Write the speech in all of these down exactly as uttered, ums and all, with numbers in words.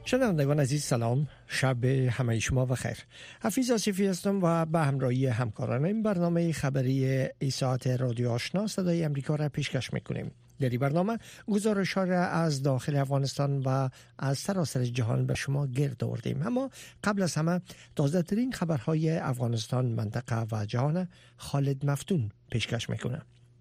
شنوندگان عزیز سلام، شب همه شما بخیر. حفیظ آصفی هستم و به همراهی همکاران این برنامه خبری ایساعت رادیو آشنا صدای امریکا را پیشکش میکنیم. در این برنامه گزارش ها را از داخل افغانستان و از سراسر جهان به شما گرد آوردیم، اما قبل از همه تازه ترین خبرهای افغانستان، منطقه و جهان خالد مفتون پیشکش میکنه.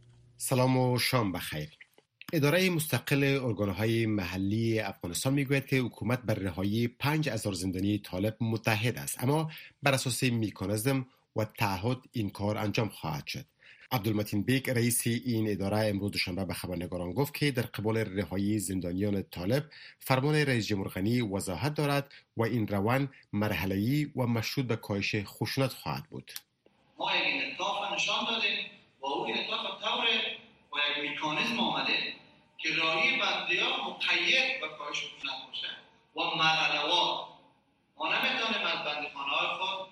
سلام و شام بخیر. اداره مستقل ارگانهای محلی افغانستان میگوید که حکومت بر رهایی پنج هزار زندانی طالب متحد است، اما بر اساس مکانیزم و تعهد این کار انجام خواهد شد. عبدالمتین بیگ رئیس این اداره امروز دوشنبه به خبرنگاران گفت که در قبال رهایی زندانیان طالب فرمان رئیس جمهور غنی وضاحت دارد و این روند مرحله‌ای و مشروط به کاهش خشونت خواهد بود. ما این اتفاق نشان دادیم و اون اتفاق طور و یک مکانیزم آمده که راهی بندیان مقید به کاهش خشونت باشه و مرحله‌وار. ما نمیتونیم از بندیخانه‌های خود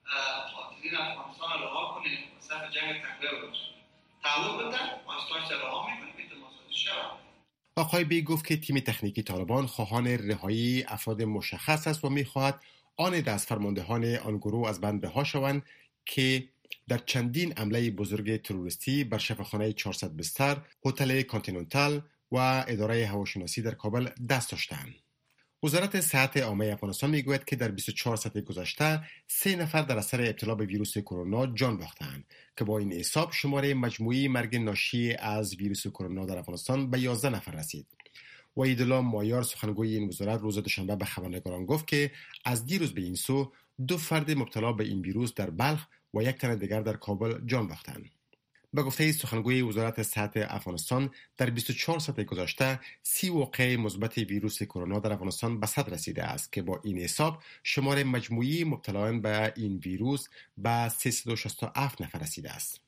قاتلین افغانستان رو رها کنیم و صف جنگ تکلیف باشیم. تعهد بدن و استایش رها میکنیم که تماسازی شود. آقای بی گفت که تیم تکنیکی طالبان خواهان رهایی افراد مشخص است و میخواهد آن دست فرماندهان آن گروه از بند رها شوند که در چندین حمله بزرگ تروریستی بر شفاخانه چهارصد بستر، هتل کانتیننتال و اداره هواشناسی در کابل دست داشتند. وزارت صحت عامه افغانستان میگوید که در بیست و چهار ساعت گذشته سه نفر در اثر ابتلا به ویروس کرونا جان باختند که با این حساب شماره مجموعی مرگ ناشی از ویروس کرونا در افغانستان به یازده نفر رسید. وحیدالله مایار سخنگوی این وزارت روز دوشنبه به خبرنگاران گفت که از دیروز به این سو دو فرد مبتلا به این ویروس در بلخ و یک تن دیگر در کابل جان باختند. به گفته سخنگوی وزارت صحت افغانستان در بیست و چهار ساعت گذشته سی واقعه مثبت ویروس کرونا در افغانستان به صد رسیده است که با این حساب شمار مجموعی مبتلایان به این ویروس به سیصد و شصت و هفت نفر رسیده است.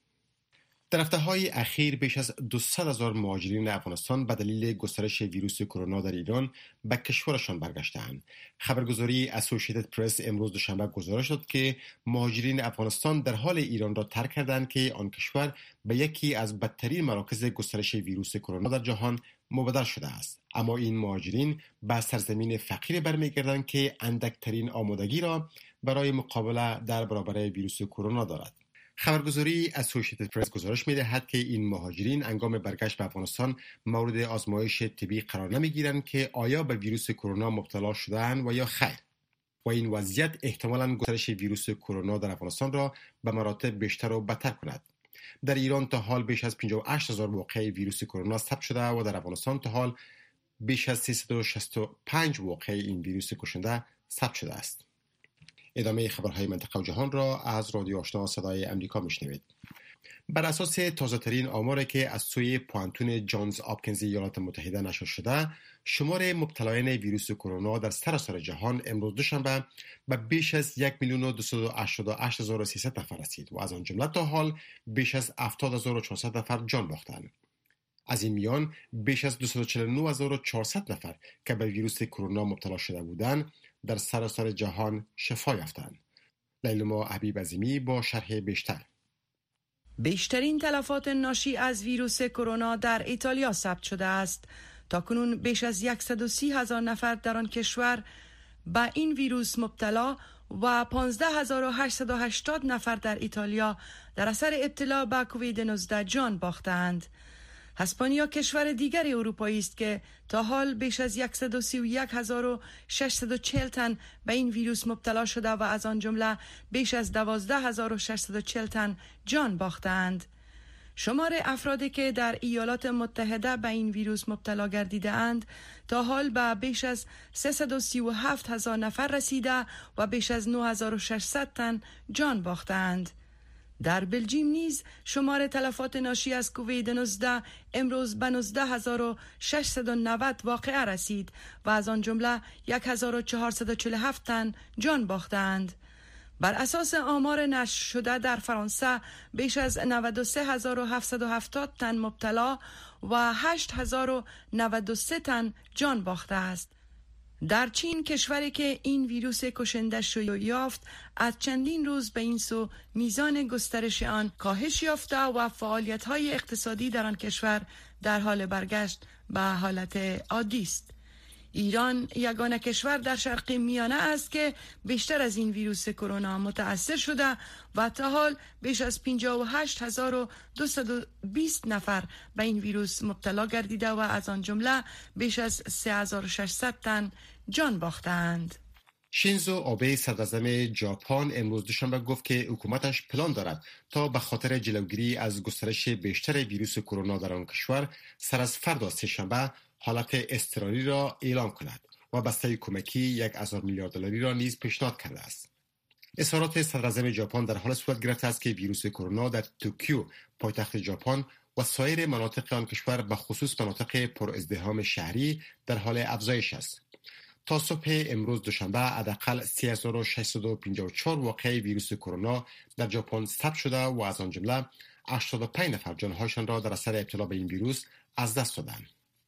در هفته‌های اخیر بیش از دویست هزار مهاجرین افغانستان به دلیل گسترش ویروس کرونا در ایران به کشورشان برگشتند. خبرگزاری اسوسییتد پرس امروز دوشنبه گزارش داد که مهاجرین افغانستان در حال ایران را ترک کردند که آن کشور به یکی از بدترین مراکز گسترش ویروس کرونا در جهان مبدل شده است. اما این مهاجرین به سرزمین فقیر برمیگردند که اندکترین آمادگی را برای مقابله در برابر ویروس کرونا دارد. خبرگزاری اسوسییتد پرس گزارش می‌دهد که این مهاجرین هنگام برگشت به افغانستان مورد آزمایش طبی قرار نمی‌گیرند که آیا به ویروس کرونا مبتلا شده‌اند و یا خیر. و این وضعیت احتمالاً گسترش ویروس کرونا در افغانستان را به مراتب بیشتر و بدتر کند. در ایران تا حال بیش از پنجاه و هشت هزار واقعه ویروس کرونا ثبت شده و در افغانستان تا حال بیش از سیصد و شصت و پنج واقعه این ویروس کشنده ثبت شده است. ادامه خبرهای منطقه و جهان را از رادیو آشنا صدای امریکا میشنوید. بر اساس تازه‌ترین آماری که از سوی پوانتون جانز هاپکینز ایالات متحده نشر شده، شمار مبتلایان ویروس کرونا در سراسر جهان امروز دوشنبه به بیش از یک میلیون و دویست و هشتاد و هشت هزار و سیصد نفر رسید و از آن جمله تا حال بیش از هفتاد هزار و چهارصد نفر جان باختند. از این میان بیش از دویست و چهل و نه هزار و چهارصد نفر که به ویروس کرونا مبتلا شده بودند در سراسر جهان شفا یافتند. لیلما حبیب عظیمی با شرح بیشتر. بیشترین تلفات ناشی از ویروس کرونا در ایتالیا ثبت شده است. تاکنون بیش از صد و سی هزار نفر در آن کشور به این ویروس مبتلا و پانزده هزار و هشتصد و هشتاد نفر در ایتالیا در اثر ابتلا به کووید نوزده جان باختند. اسپانیا کشور دیگری اروپایی است که تا حال بیش از صد و سی و یک هزار و ششصد و چهل تن به این ویروس مبتلا شده و از آن جمله بیش از دوازده هزار و ششصد و چهل تن جان باختند. شمار افرادی که در ایالات متحده به این ویروس مبتلا گردیده اند تا حال به بیش از سیصد و سی و هفت هزار نفر رسیده و بیش از نه هزار و ششصد تن جان باختند. در بلژیم نیز شمار تلفات ناشی از کووید نوزده امروز به نوزده هزار و ششصد و نود واقعه رسید و از آن جمله هزار و چهارصد و چهل و هفت تن جان باختند. بر اساس آمار نشر شده در فرانسه بیش از نود و سه هزار و هفتصد و هفتاد تن مبتلا و هشت هزار و نود و سه تن جان باخته است. در چین، کشوری که این ویروس کشنده شیوع یافت، از چندین روز به این سو میزان گسترش آن کاهش یافته و فعالیت‌های اقتصادی در آن کشور در حال برگشت به حالت عادی است. ایران یگانه کشور در شرق میانه است که بیشتر از این ویروس کرونا متأثر شده و تا حال بیش از پنجاه و هشت هزار و دویست و بیست نفر به این ویروس مبتلا گردیده و از آن جمله بیش از سه هزار و ششصد تن جان باختند. شینزو آبه صدراعظم ژاپن امروز دوشنبه گفت که حکومتش پلان دارد تا به خاطر جلوگیری از گسترش بیشتر ویروس کرونا در آن کشور سر از فردا سه‌شنبه حالت اضطراری را اعلام کند و بسته کمکی یک هزار میلیارد دلاری را نیز پیشنهاد کرده است. اظهارات صدراعظم ژاپن در حال صورت گرفته است که ویروس کرونا در توکیو پایتخت ژاپن و سایر مناطق آن کشور به خصوص مناطق پر ازدحام شهری در حال افزایش است. تا صبح امروز دوشنبه حداقل سه هزار و ششصد و پنجاه و چهار واقعه ویروس کرونا در ژاپن ثبت شده و از آن جمله هشتاد و پنج نفر جانهایشان را در اثر ابتلا به این ویروس از دست دادند.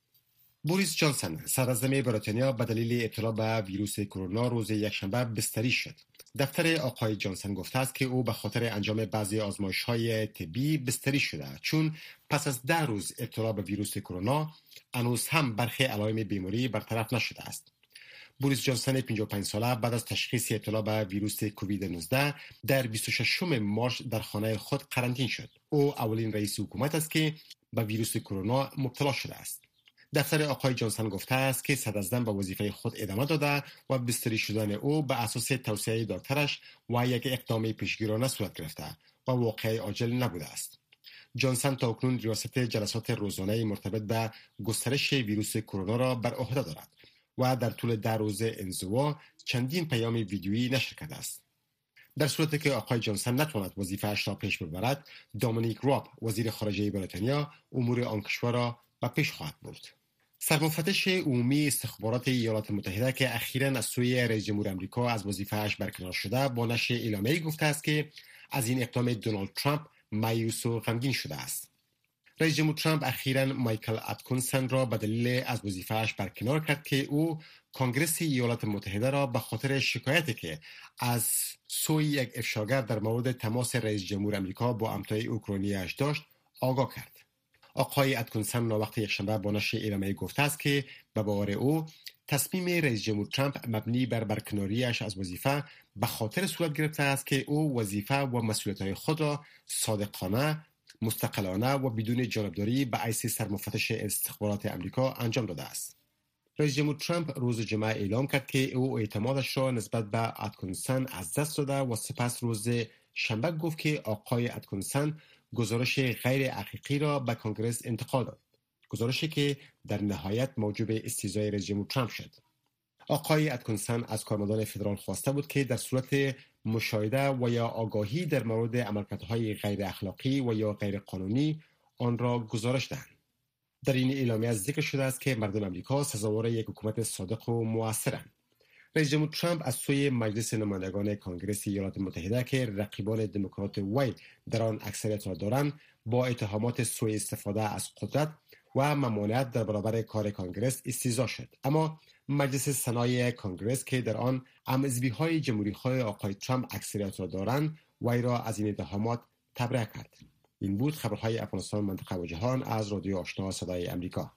بوریس جانسون صدراعظم بریتانیا به دلیل ابتلا به ویروس کرونا روز یکشنبه بستری شد. دفتر آقای جانسون گفته است که او به خاطر انجام بعضی آزمایش‌های طبی بستری شده چون پس از ده روز ابتلا به ویروس کرونا هنوز هم برخی علائم بیماری برطرف نشده است. بوریس جانسون پنجاه و پنج ساله بعد از تشخیص ابتلا به ویروس کووید نوزده در بیست و ششم مارس در خانه خود قرنطین شد. او اولین رئیس حکومت است که به ویروس کرونا مبتلا شده است. دفتر آقای جانسون گفته است که صدراعظم به وظیفه خود ادامه داده و بستری شدن او به اساس توصیه دکترش و یک اقدام پیشگیرانه صورت گرفته و واقعی عاجل نبوده است. جانسون تا اکنون ریاست جلسات روزانه مرتبط به گسترش ویروس کرونا را بر عهده دارد و در طول ده روز انزوا چندین پیام ویدیویی نشر کرده است. در صورتی که آقای جانسون نتواند وظیفه‌اش را پیش ببرد، دومینیک راب وزیر خارجه بریتانیا امور آن کشور را به پیش خواهد برد. سرمفتش عمومی استخبارات ایالات متحده که اخیراً از سوی رئیس جمهور آمریکا از وظیفه‌اش برکنار شده با نشر اعلامیه‌ای گفته است که از این اقدام دونالد ترامپ مایوس و غمگین شده است. رئیس جمهور ترامپ اخیراً مایکل اتکینسون را به دلیل از وظیفه‌اش برکنار کرد که او کنگره ایالات متحده را به خاطر شکایتی که از سوی یک افشاگر در مورد تماس رئیس جمهور آمریکا با امتای اوکراینی‌اش داشت آگاه کرد. آقای اتکینسون وقت یکشنبه با نشر اعلامیه گفته است که به باور او تصمیم رئیس جمهور ترامپ مبنی بر برکناریش از وظیفه به خاطر صورت گرفته است که او وظیفه و مسئولیت‌های خود را صادقانه، مستقلانه و بدون جانبداری به حیث سرمفتش استخبارات آمریکا انجام داده است. رئیس جمهور ترامپ روز جمعه اعلام کرد که او اعتمادش را نسبت به اتکینسون از دست داده و سپس روز شنبه گفت که آقای اتکینسون گزارش غیر حقیقی را به کنگره انتقال داد. گزارشی که در نهایت موجب استیضای رئیس جمهور ترامپ شد. آقای اتکینسون از کارمندان فدرال خواسته بود که در صورت مشاهده و یا آگاهی در مورد عملکردهای غیر اخلاقی و یا غیر قانونی آن را گزارش دهند. در این اعلامیه ذکر شده است که مردم آمریکا سزاوار یک حکومت صادق و مؤثرند. رئیس جمهور ترامپ از سوی مجلس نمایندگان کنگره ایالات متحده که رقیبان دموکرات وی در آن اکثریت را دارند با اتهامات سوء استفاده از قدرت و ممانعت در برابر کار کنگره استیضا شد. اما مجلس سنای کنگره که در آن هم حزبی‌های جمهوری‌خواه آقای ترامپ اکثریت را دارند وی را از این اتهامات تبرئه کرد. این بود خبرهای افغانستان، منطقه و جهان از رادیو آشنا صدای امریکا.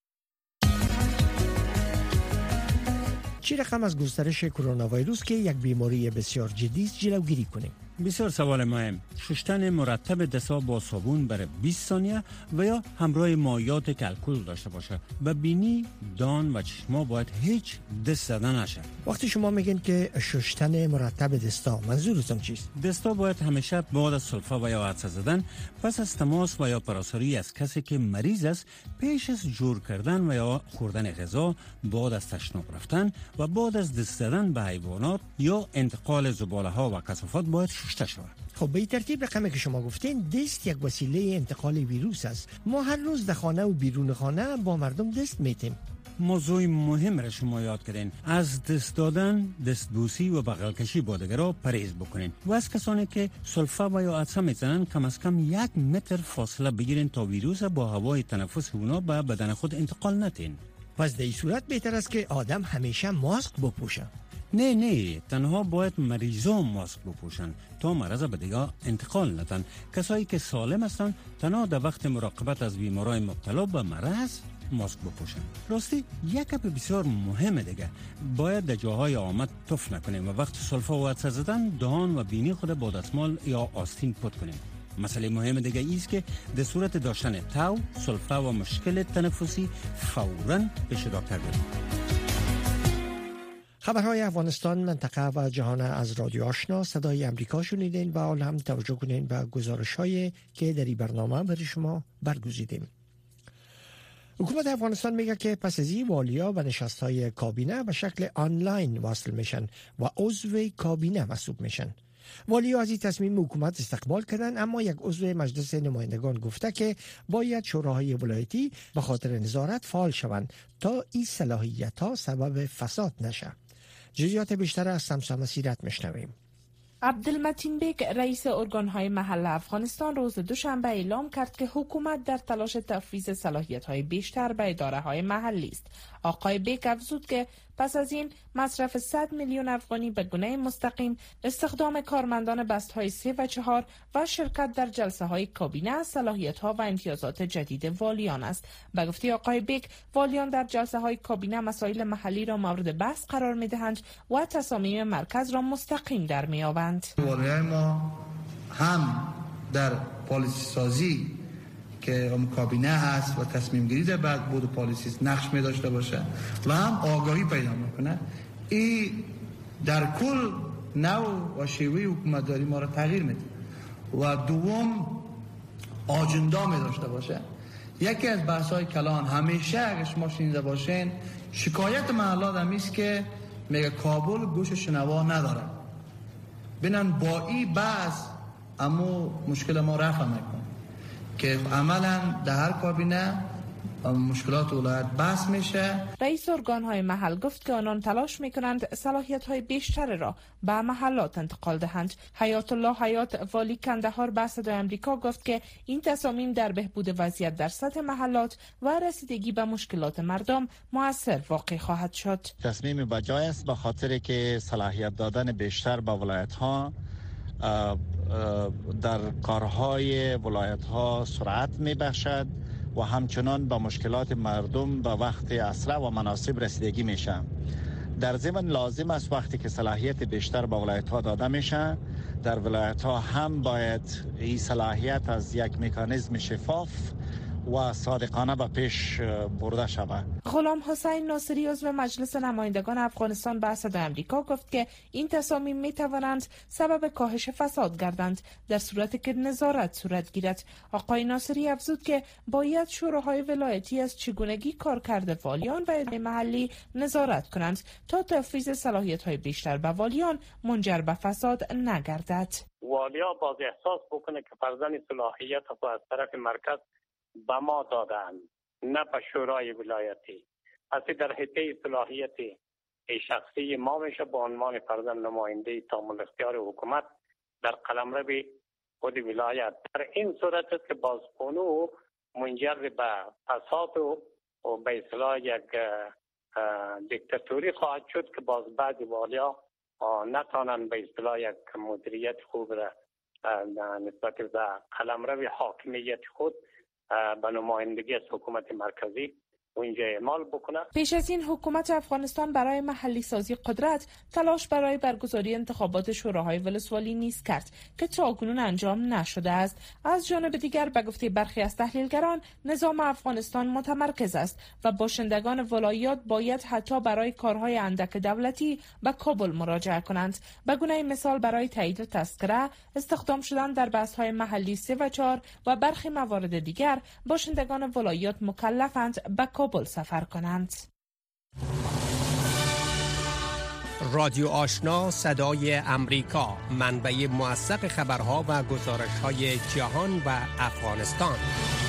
چی رقم از گسترش کرونا ویروس که یک بیماری بسیار جدی است جلوگیری کنیم؟ بسیار سوال مهم. شستن مرتب دستا با صابون برای بیست ثانیه و یا همراه مایعات که الکل داشته باشه. به بینی، دان و چشما باید هیچ دست زدن نشه. وقتی شما میگین که شستن مرتب دستا، منظورتون چیست؟ دستا باید همیشه بعد از سلفه و یا عدسه زدن پس از تماس و یا پراساری از کسی که مریض است پیش از جور کردن و یا خوردن غذا، بعد از تشناب رفتن و بعد از دست زدن به حیوانات یا انتقال زباله ها و کثافات باید شسته شود. خب به این ترتیب رقمی که شما گفتین دست یک وسیله انتقال ویروس است. ما هر روز در خانه و بیرون خانه با مردم دست میتیم. موضوع مهم را شما یاد کردین. از دست دادن، دستبوسی و بغل کشی با دیگران پرهیز بکنین و از کسانی که سلفه و یا عدسه میزنن کم از کم یک متر فاصله بگیرین تا ویروس با هوای تنفس اونا به بدن خود انتقال ندین. پس در این صورت بهتر است که آدم همیشه ماسک بپوشه. نه نه تنها باید مریضان ماسک بپوشن تا مرض به دیگه انتقال ندن. کسایی که سالم هستن تنها در وقت مراقبت از بیمارای مبتلا به مرض ماسک بپوشن. راستی یک گپ بسیار مهمه دیگه، باید در جاهای آمد تف نکنیم و وقت سلفه و عطسه زدن دهان و بینی خود با دستمال یا آستین پاک کنیم. مسئله مهم دیگه ایست که در صورت داشتن تاو، سلفه و مشکل تنفسی فوراً پیش دکتر بریم. خبرهای افغانستان، منطقه و جهان از رادیو آشنا صدای امریکا شنیدین و حال هم توجه کنین به گزارش‌هایی که در این برنامه برای شما برگزیدیم. حکومت افغانستان میگه که پس از این والیا و نشست‌های کابینه به شکل آنلاین واصل میشن و عضو کابینه محسوب میشن. والیا از این تصمیم حکومت استقبال کردن، اما یک عضو مجلس نمایندگان گفته که باید شوراهای ولایتی به خاطر نظارت فعال شوند تا این صلاحیت‌ها سبب فساد نشه. جزئیات بیشتر از سمسام سیرت میشنویم. عبدالمتین بیگ رئیس ارگان‌های محل افغانستان روز دوشنبه اعلام کرد که حکومت در تلاش تفویض صلاحیت‌های بیشتر به اداره‌های محلی است. آقای بیگ افزود که پس از این مصرف صد میلیون افغانی به گونه مستقیم، استخدام کارمندان بست‌های سه و چهار و شرکت در جلسه‌های کابینه صلاحیت‌ها و امتیازات جدید والیان است. به گفته آقای بیگ، والیان در جلسه‌های کابینه مسائل محلی را مورد بحث قرار می‌دهند و تصامیم مرکز را مستقیم در می‌یابند. والیان ما هم در پالیسی سازی که هم کابینه هست و تصمیم گیری در بعد بود پالیسی نقش می داشته باشه و هم آگاهی پیدا میکنه. این در کل نوع و شیوه حکومتداری ما را تغییر میده. و دوم آجندا می داشته باشه. یکی از بحث های کلان همیشه اگر شما شنیده باشین، شکایت محلات هم است که میگه کابل گوش شنوا نداره. بینن با این بحث اما مشکل ما رفع میکنه که عملا در هر کابینه مشکلات ولایت بحث میشه. رئیس ارگان‌های محل گفت که آنان تلاش میکنند صلاحیت‌های بیشتر را به محلات انتقال دهند. حیات الله حیات والی کندهار به صدای آمریکا گفت که این تصامیم در بهبود وضعیت در سطح محلات و رسیدگی به مشکلات مردم مؤثر واقع خواهد شد. تصمیم بجای است به خاطر که صلاحیت دادن بیشتر به ولایت‌ها در کارهای ولایت‌ها سرعت می‌بخشد و همچنان به مشکلات مردم به وقت اسرع و مناسب رسیدگی میشه. در ضمن لازم است وقتی که صلاحیت بیشتر به ولایت‌ها داده میشه، در ولایت‌ها هم باید این صلاحیت از یک مکانیزم شفاف و صادقانه به پیش برده شود. غلام حسین ناصری عضو مجلس نمایندگان افغانستان به صدای آمریکا گفت که این تصامیم می توانند سبب کاهش فساد گردند در صورتی که نظارت صورت گیرد. آقای ناصری افزود که باید شوراهای ولایتی از چگونگی کارکرد والیان و اداره‌های محلی نظارت کنند تا تفویض صلاحیت‌های بیشتر به والیان منجر به فساد نگردد. والیا باز احساس بکنه که فرزن صلاحیت از طرف مرکز به ما دادن، نه به شورای ولایتی. پس در حیطه صلاحیت شخصی ما میشه به عنوان فرزند نماینده تامل اختیار حکومت در قلمرو خود ولایت. در این صورت است که بازخونو منجر به فساد و به اصطلاح یک دیکتاتوری خواهد شد که باز بعد والیا نتانند به اصطلاح یک مدیریت خوب را نسبت به قلمرو حاکمیت خود به نمایندگی از حکومت مرکزی اونجا اعمال بکنه. پیش از این حکومت افغانستان برای محلی سازی قدرت تلاش برای برگزاری انتخابات شوراهای ولسوالی نیز کرد که تاکنون انجام نشده است. از جانب دیگر به گفته برخی از تحلیلگران نظام افغانستان متمرکز است و باشندگان ولایات باید حتی برای کارهای اندک دولتی به کابل مراجعه کنند. به گونه مثال برای تایید تذکره، استخدام شدن در بحث‌های محلی سه و چهار و برخی موارد دیگر باشندگان ولایات مکلفند به کابل سفر کنند. رادیو آشنا صدای امریکا، منبع موثق خبرها و گزارش‌های جهان و افغانستان.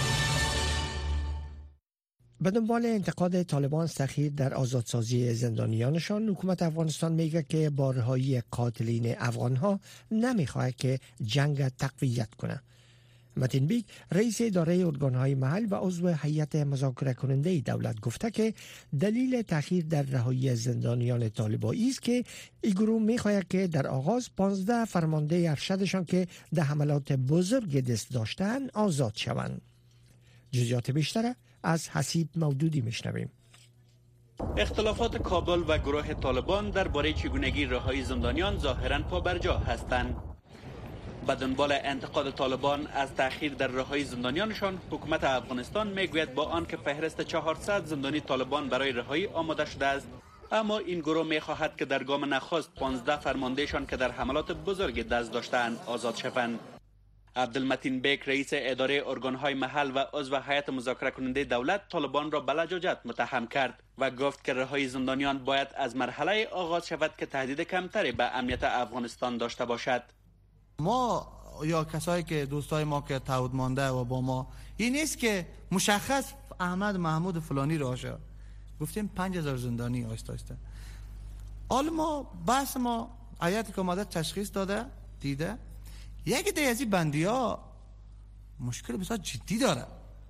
به دنبال انتقاد طالبان سخیر در آزادسازی زندانیانشان، حکومت افغانستان میگه که با رهایی قاتلین افغانها نمیخواد که جنگ تقویت کنه. متین بیگ رئیس اداره ارگانهای محل و عضو هیئت مذاکره کننده دولت گفته که دلیل تأخیر در رهایی زندانیان طالبانی است که این گروه می‌خواهد که در آغاز پانزده فرمانده ارشدشان که در حملات بزرگ دست داشتند آزاد شوند. جزئیات بیشتر از حسیب مودودی میشنویم. اختلافات کابل و گروه طالبان درباره چگونگی رهایی زندانیان ظاهراً پابرجا هستند. به دنبال انتقاد طالبان از تأخیر در رهایی زندانیانشان، حکومت افغانستان میگوید با آنکه فهرست چهارصد زندانی طالبان برای رهایی آماده شده است، اما این گروه میخواهد که در گام نخست پانزده فرماندهشان که در حملات بزرگ دست داشتند آزاد شوند. عبدالمتین بیک رئیس اداره ارگانهای محل و عضو هیئت مذاکره کننده دولت طالبان را به لجاجت متهم کرد و گفت که رهایی زندانیان باید از مرحله آغاز شود که تهدید کمتری به امنیت افغانستان داشته باشد. ما یا کسایی که دوستای ما که تعهد مانده و با ما این نیست که مشخص احمد محمود فلانی را شه گفتیم پنج هزار زندانی آیسته آیسته. حالا ما بحث ما هیئتی که اومده تشخیص داده دیده یکی دیگه از این بندی ها مشکل بسیار جدی داره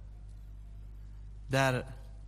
در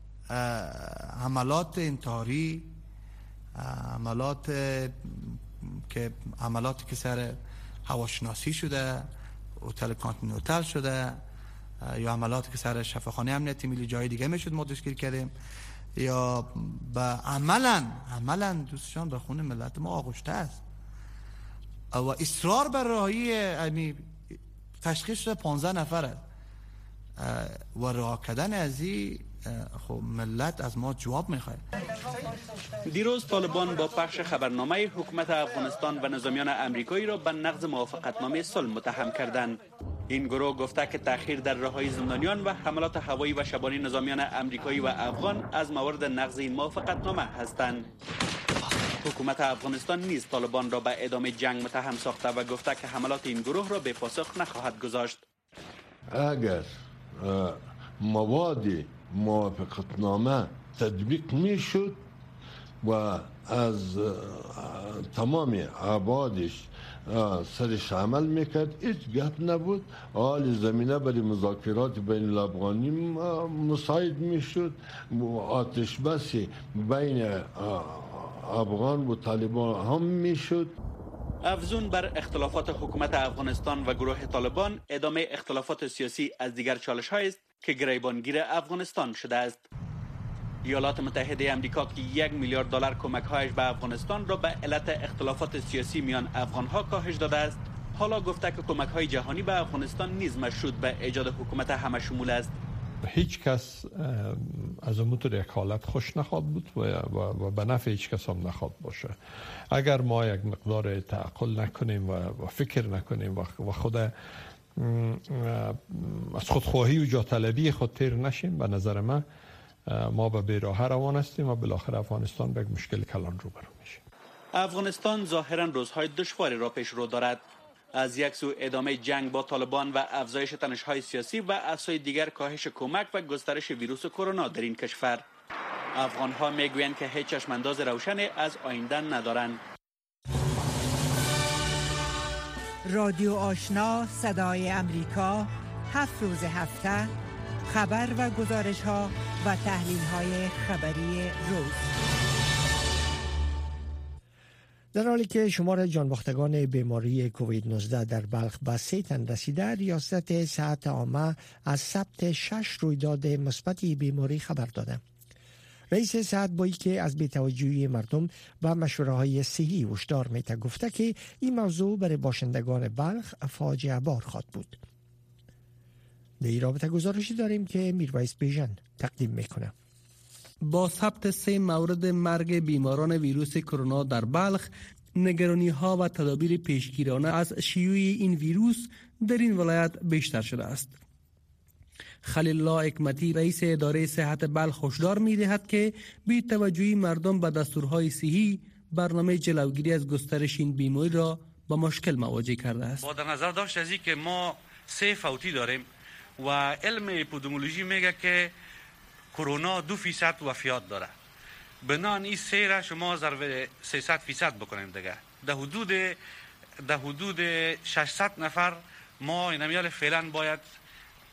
حملات انتحاری، حملات که حملاتی که سر هواشناسی شده، هتل کانتیننتال شده، یا حملاتی که سر شفاخانه امنیتی ملی جای دیگه میشد ما تشکیل کردیم، یا به عملا عملا دوستشان به خون ملت ما آغشته است و اصرار بر رهایی تشخیص شده پانزده نفر است و رها کردن از این خب ملت از ما جواب میخواد. دیروز طالبان با پخش خبرنامه حکومت افغانستان و نظامیان امریکایی را به نقض موافقتنامه صلح متهم کردند. این گروه گفته که تأخیر در رهایی زندانیان و حملات هوایی و شبانی نظامیان امریکایی و افغان از موارد نقض این موافقتنامه هستند. حکومت افغانستان نیز طالبان را به ادامه جنگ متهم ساخته و گفته که حملات این گروه را به پاسخ نخواهد گذاشت. اگر مواد موافقتنامه تطبیق می شد و از تمام ابعادش سرش عمل میکرد هیچ گپ نبود، حال زمینه برای مذاکرات بین الافغانی مساعد میشد، آتش بس بین افغان و طالبان هم میشد. افزون بر اختلافات حکومت افغانستان و گروه طالبان، ادامه اختلافات سیاسی از دیگر چالش‌هایی است که گریبانگیر افغانستان شده است. ایالات متحده آمریکا که یک میلیارد دلار کمک‌هایش به افغانستان را به علت اختلافات سیاسی میان افغان‌ها کاهش داده است، حالا گفته که کمک‌های جهانی به افغانستان نیز مشروط به ایجاد حکومت همه شمول است. هیچ کس از اون یک حالت خوش نخواد بود و, و, و به نفع هیچ کس هم نخواد باشه. اگر ما یک مقدار تعقل نکنیم و, و فکر نکنیم و, و خود از خودخواهی و جاطلبی خود تیر نشیم، به نظر من ما به بیراه روان هستیم و بالاخره افغانستان به مشکل کلان روبرو میشه. افغانستان ظاهرا روزهای دشواری را پیش رو دارد. از یک سو ادامه جنگ با طالبان و افزایش تنش‌های سیاسی و از سوی دیگر کاهش کمک و گسترش ویروس کرونا در این کشور. افغان‌ها میگویند که هیچ چشمانداز روشنی از آینده ندارند. رادیو آشنا صدای امریکا، هفت روز هفته خبر و گزارش‌ها و تحلیل‌های خبری روز. در حالی که شمار جانباختگان بیماری کووید نوزده در بلخ به سه تن رسیده، ریاست صحت عامه از ثبت شش رویداد مثبت بیماری خبر داده. رئیس صحت بایی که از بی‌توجهی مردم و مشوره‌های صحی هشدار می‌ته گفته که این موضوع برای باشندگان بلخ فاجعه بار خواهد بود. در این رابطه گزارشی داریم که میرویس بیژن تقدیم میکنه. با ثبت سه مورد مرگ بیماران ویروس کرونا در بلخ، نگرانی ها و تدابیر پیشگیرانه از شیوع این ویروس در این ولایت بیشتر شده است. خلیل الله حکمتی رئیس اداره صحت بلخ هشدار می‌دهد که بی توجهی مردم به دستورهای صحی برنامه جلوگیری از گسترش این بیماری را با مشکل مواجه کرده است. با در نظر داشت از این که ما سه فوتی داریم و علم اپیدمیولوژی میگه که کرونا دو فیصد وفیات داره، بنان این سه را شما ضرب سیصد فیصد بکنیم دیگه، در حدود در حدود ششصد نفر ما اینمیال فعلا باید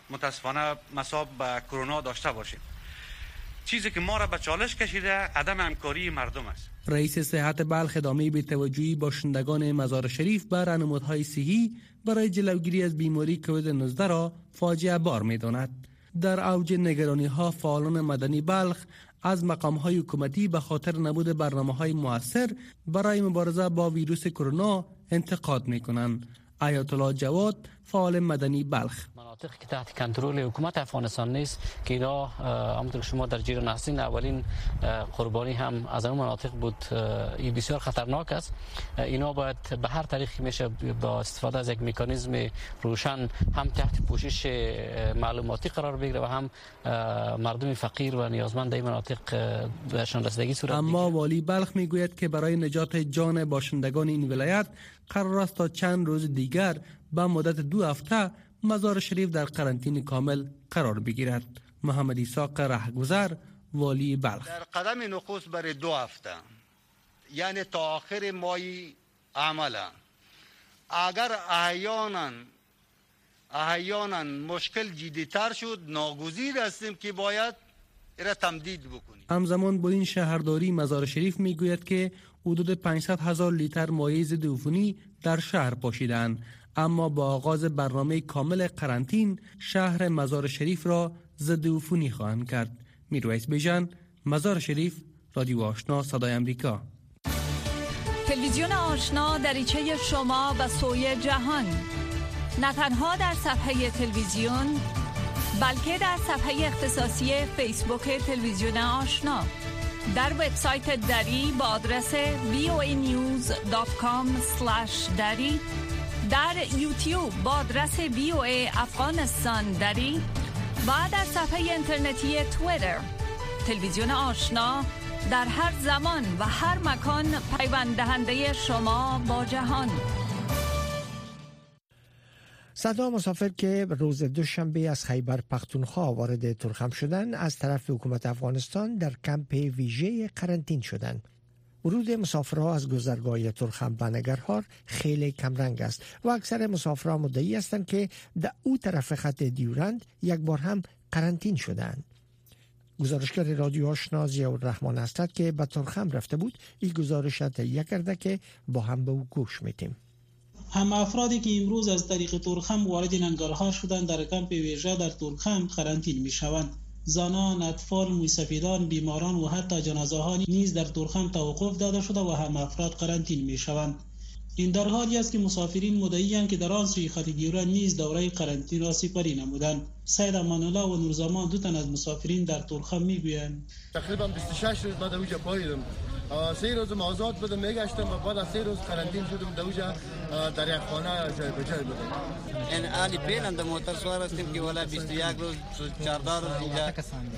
متاسفانه مصاب به کرونا داشته باشیم. چیزی که ما را به چالش کشیده عدم همکاری مردم است. رئیس صحت بلخ ادامه به توجهی باشندگان مزار شریف به راهنمودهای صحی برای جلوگیری از بیماری کووید نوزده را فاجعه بار می‌داند. در اوج نگرانی‌ها فعالان مدنی بلخ از مقام‌های حکومتی به خاطر نبود برنامه‌های مؤثر برای مبارزه با ویروس کرونا انتقاد می‌کنند. آیت الله جواد، فعال مدنی بلخ: مناطقی که تحت کنترل حکومت افغانستان نیست که اینا همونطور که شما در جریان هستین، اولین قربانی هم از اون مناطق بود. این بسیار خطرناک است. اینا باید به هر طریقی میشه با استفاده از یک مکانیزم روشن هم تحت پوشش معلوماتی قرار بگیره و هم مردم فقیر و نیازمند این مناطق بهشان رسیدگی صورت بگیره. اما والی بلخ میگوید که برای نجات جان باشندگان این ولایت قرار است تا چند روز دیگر با مدت دو هفته مزار شریف در قرنطینه کامل قرار بگیرد. محمد اسحاق رهگذر، والی بلخ: در قدم نخست برای دو هفته، یعنی تا آخر ماه عملا، اگر احیانا احیانا مشکل جدی‌تر شد، ناگزیر هستیم که باید را تمدید بکنیم. همزمان با این شهرداری مزار شریف میگوید که حدود پانصد هزار لیتر مایع ضد عفونی در شهر پاشیدند، اما با آغاز برنامه کامل قرنطین شهر مزار شریف را ضد عفونی خواهند کرد. میرویس بیژن، مزار شریف، رادیو آشنا صدای امریکا. تلویزیون آشنا دریچه شما به سوی جهان، نه تنها در صفحه تلویزیون بلکه در صفحه اختصاصی فیسبوک تلویزیون آشنا، در وبسایت دری با آدرس وی او ای نیوز دات کام اسلش دری، در یوتیوب با آدرس وی او ای افغانستان دری و در صفحه اینترنتی توییتر. تلویزیون آشنا در هر زمان و هر مکان پیوند دهنده شما با جهان. صدها مسافر که روز دوشنبه از خیبر پختونخوا وارد تورخم شدند از طرف حکومت افغانستان در کمپ ویژه قرنطین شدند. ورود مسافرها از گذرگاه تورخم به ننگرهار خیلی کمرنگ است و اکثر مسافرها مدعی هستند که در او طرف خط دیورند یک بار هم قرنطین شدند. گزارشگر رادیو آشنا ضیاءالرحمن حسرت که به تورخم رفته بود این گزارش را تهیه کرده که با هم به او گوش میدیم. هم افرادی که امروز از طریق تورخم وارد ننگرهار شدند در کمپ ویژه در تورخم قرنطین می شوند. زنان، اطفال، موسفیدان، بیماران و حتی جنازه ها نیز در تورخم توقف داده شده و هم افراد قرنطین می شوند. این در حالی است که مسافرین مدعی‌اند که در آن سوی خط دیورند نیز دوره قرنطین را سپری نمودند. سید امان الله و نورزمان دو تن از مسافرین در تورخم میگویند تقریبا بیست و شش روز بعد اوجا پاییدم، سه روز آزاد بودم میگشتم و بعد از سه روز قرنطین شدم دوجا در یک خانه جای به جای بودم. این علی پیلند موتر سوار هستیم که والا بیست و یک روز چهارده روز اینجا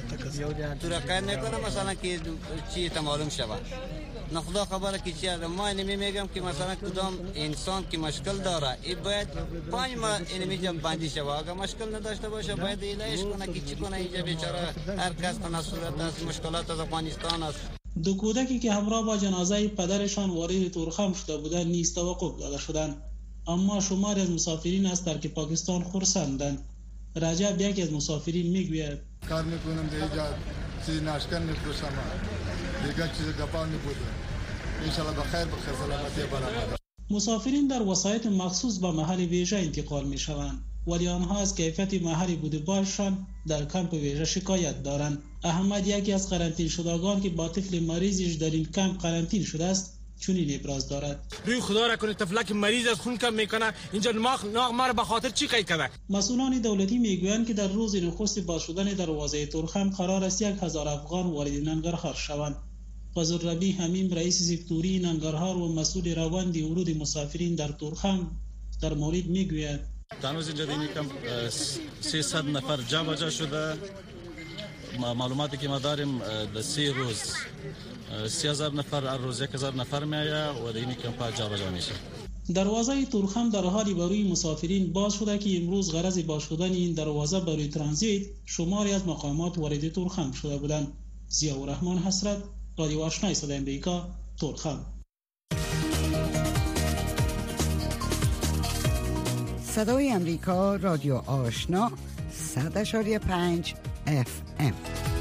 تورکان میکنم مثلا که چی تا معلوم شود. نه خدا خبره که چی است. ما اینمی میگم که مثلا کدام انسان که مشکل داره ای باید پنج ماه اینمی جمع بندی شود. اگر مشکل نداشته باشه باید علاج کنه که چی کنه. اینجا بیچاره هر کس تناسلات از مشکلات از افغانستان است. دو کودکی که همراه با جنازه پدرشان وارد تورخم شده بودند نیز توقف داده شدند، اما شماری از مسافرین از ترک پاکستان خرسندند. رجب یکی از مسافرین میگوید کار میکنم دیگه چیزی ناشکن میفروشم دیگه چیز گپا نمی‌کنم. ان شاء الله بخیر بخیر سلامتی برابر. مسافرین در وسایط مخصوص به محل ویژه انتقال میشوند، ولی آنها از کیفیت محلی بوده باششان در کمپ ویژه شکایت دارند. احمد یکی از قرنطین شدگان که با طفل مریضش در این کمپ قرنطین شده است چنین ابراز دارد. روی خدا را کنه طفلک مریض از خون کم میکنه اینجا ناخ ناخ مر به خاطر چی قید کرده. مسئولان دولتی میگویند که در روز نخست باز شدن دروازه تورخم قرار است یک هزار افغان وارد ننگرهار شوند. فضل ربی حمیم رئیس سکتوری ننگرهار و مسئول روند ورود مسافرین در تورخم در مورد میگوید هنوز اینجا در این کمپ سیصد نفر جمع جا شده. معلوماتی که ما داریم در سه روز سی هزار نفر هر روز یک هزار نفر میآید و در این کمپ جا جا میشه. دروازه تورخم در حالی بروی مسافرین باز شده که امروز غرض باز شدن این دروازه بروی ترانزیت شماری از مقامات وارد تورخم شده بودند. ضیاءالرحمن حسرت، رادیو آشنا صدای امریکا، تورخم. صدای امریکا، رادیو آشنا، صد اشاری پنج اف ام.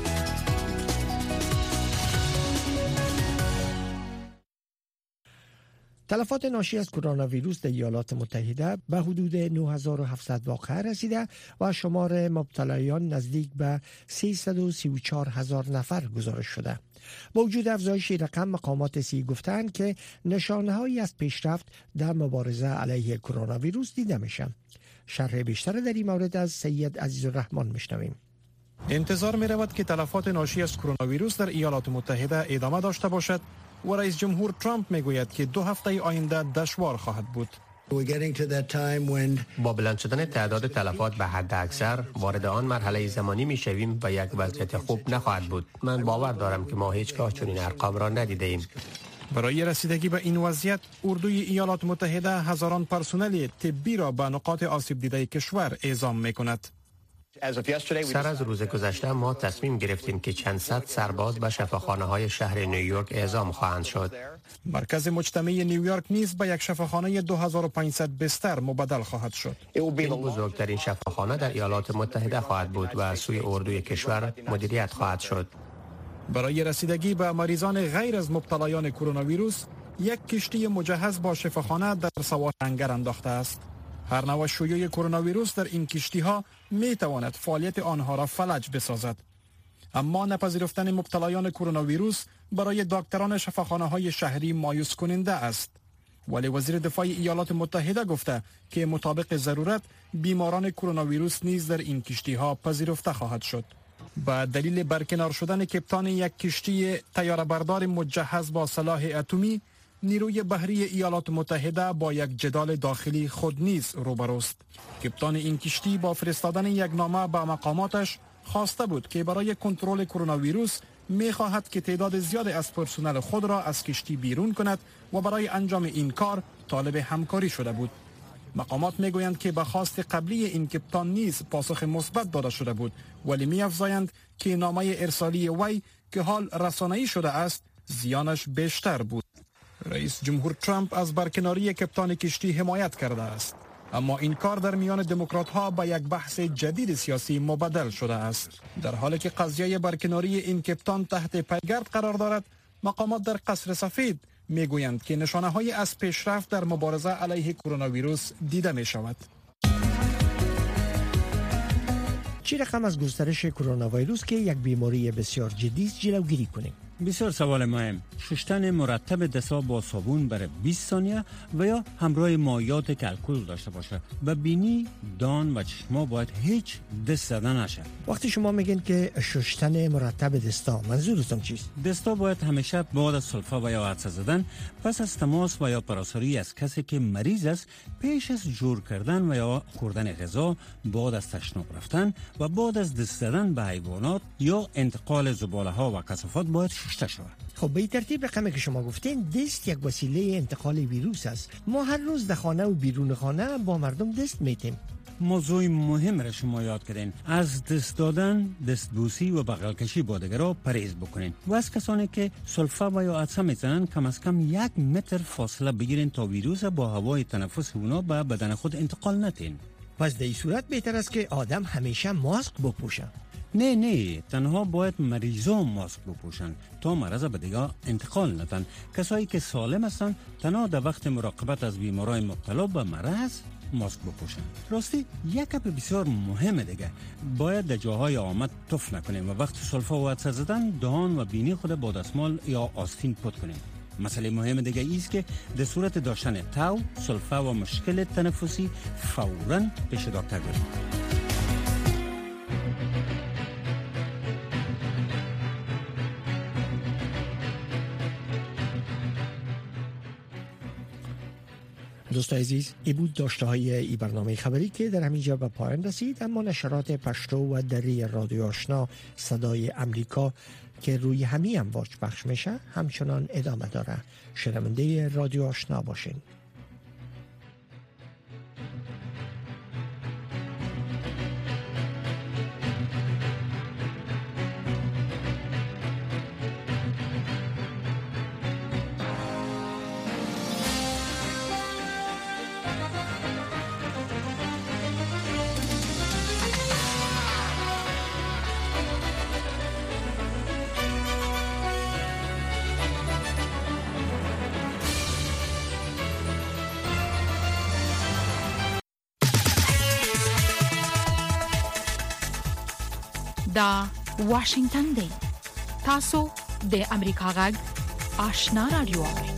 تلفات ناشی از کرونا ویروس در ایالات متحده به حدود نه هزار و هفتصد واقعه رسیده و شمار مبتلایان نزدیک به سیصد و سی و چهار هزار نفر گزارش شده. با وجود افزایش رقم، مقامات صحی گفتند که نشانه‌هایی از پیشرفت در مبارزه علیه کرونا ویروس دیده میشه. شرح بیشتر در این مورد از سید عزیزالرحمن میشنویم. انتظار می رود که تلفات ناشی از کرونا ویروس در ایالات متحده ادامه داشته باشد و رئیس جمهور ترامپ می گوید که دو هفته آینده دشوار خواهد بود. با بلند شدن تعداد تلفات به حد اکثر وارد آن مرحله زمانی می شویم و یک وضعیت خوب نخواهد بود. من باور دارم که ما هیچگاه چنین ارقام را ندیده ایم. برای رسیدگی به این وضعیت، اردوی ایالات متحده هزاران پرسنل طبی را به نقاط آسیب دیده کشور اعزام می کند. سر از روز گذشته ما تصمیم گرفتیم که چند صد سرباز به شفاخانه های شهر نیویورک اعزام خواهند شد. مرکز مجتمعی نیویورک نیز به یک شفاخانه دو هزار و پانصد بستر مبدل خواهد شد. این بزرگترین شفاخانه در ایالات متحده خواهد بود و از سوی اردوی کشور مدیریت خواهد شد. برای رسیدگی به مریضان غیر از مبتلایان کرونا ویروس، یک کشتی مجهز با شفاخانه در سوار لنگر انداخته است. هر نوع شیوع کرونا ویروس در این کشتی ها می تواند فعالیت آنها را فلج بسازد. اما نپذیرفتن مبتلایان کرونا ویروس برای دکتران شفاخانه های شهری مایوس کننده است. ولی وزیر دفاع ایالات متحده گفته که مطابق ضرورت بیماران کرونا ویروس نیز در این کشتی ها پذیرفته خواهد شد. با دلیل برکنار شدن کپتان یک کشتی طیاره بردار مجهز با سلاح اتمی، نیروی بحری ایالات متحده با یک جدال داخلی خود نیز روبروست. کپتان این کشتی با فرستادن یک نامه به مقاماتش خواسته بود که برای کنترل کرونا ویروس می خواهد که تعداد زیاد از پرسنل خود را از کشتی بیرون کند و برای انجام این کار طالب همکاری شده بود. مقامات می گویند که به خواست قبلی این کپتان نیز پاسخ مثبت داده شده بود، ولی می افزایند که نامه ارسالی وی که حال رسانه‌ای شده است زیانش بیشتر بود. رئیس جمهور ترامپ از برکناری کپتان کشتی حمایت کرده است، اما این کار در میان دموکرات ها به یک بحث جدید سیاسی مبدل شده است. در حالی که قضیه برکناری این کپتان تحت پیگرد قرار دارد، مقامات در قصر سفید میگویند که نشانه های از پیشرفت در مبارزه علیه کرونا ویروس دیده می شود. چی رقم از گسترش کرونا ویروس که یک بیماری بسیار جدی است جلوگیری کنیم؟ بسیار سوال مهم. شستن مرتب دستا با صابون برای بیست ثانیه و یا همراه مایعات که الکل داشته باشه. و بینی، دان و چشما باید هیچ دست زدن نشه. وقتی شما میگین که شستن مرتب دستا، منظورتون چیست؟ دستا باید همیشه بعد از سلفه و یا عدسه زدن، پس از تماس و یا پراساری از کسی که مریض است، پیش از جور کردن و یا خوردن غذا، بعد از تشناب رفتن و بعد از دست زدن به حیوانات یا انتقال زباله ها و کثافات باید شسته شود. خب به این ترتیب رقمی که شما گفتین، دست یک وسیله انتقال ویروس است. ما هر روز در خانه و بیرون خانه با مردم دست میتیم. موضوع مهم را شما یاد کردین. از دست دادن، دستبوسی و بغل کشی با دیگران پرهیز بکنین و از کسانی که سلفه و یا عدسه میزنن کم از کم یک متر فاصله بگیرین تا ویروس با هوای تنفس اونا به بدن خود انتقال ندین. پس در این صورت بهتر است که آدم همیشه ماسک بپوشه. نه نه، تنها باید مریضان ماسک بپوشن تا مرض به دیگه انتقال ندن. کسایی که سالم هستن تنها در وقت مراقبت از بیمارای مبتلا به مرض ماسک بپوشن. راستی یک گپ بسیار مهمه دیگه، باید در جاهای آمد تف نکنیم و وقت سلفه و عدسه زدن دهان و بینی خود با دستمال یا آستین پاک کنیم. مسئله مهم دیگه ایست که در صورت داشتن تاو، سلفه و مشکل تنفسی فوراً پیش دکتر بریم. دوست عزیز، ای بود داشته های ای برنامه خبری که در همینجا به پایان رسید، اما نشرات پشتو و دری رادیو آشنا صدای امریکا که روی همی امواج پخش میشه همچنان ادامه داره. شنونده رادیو آشنا باشین. دا واشنگتن دی. تاسو د امریکا غږ آشنا رادیو.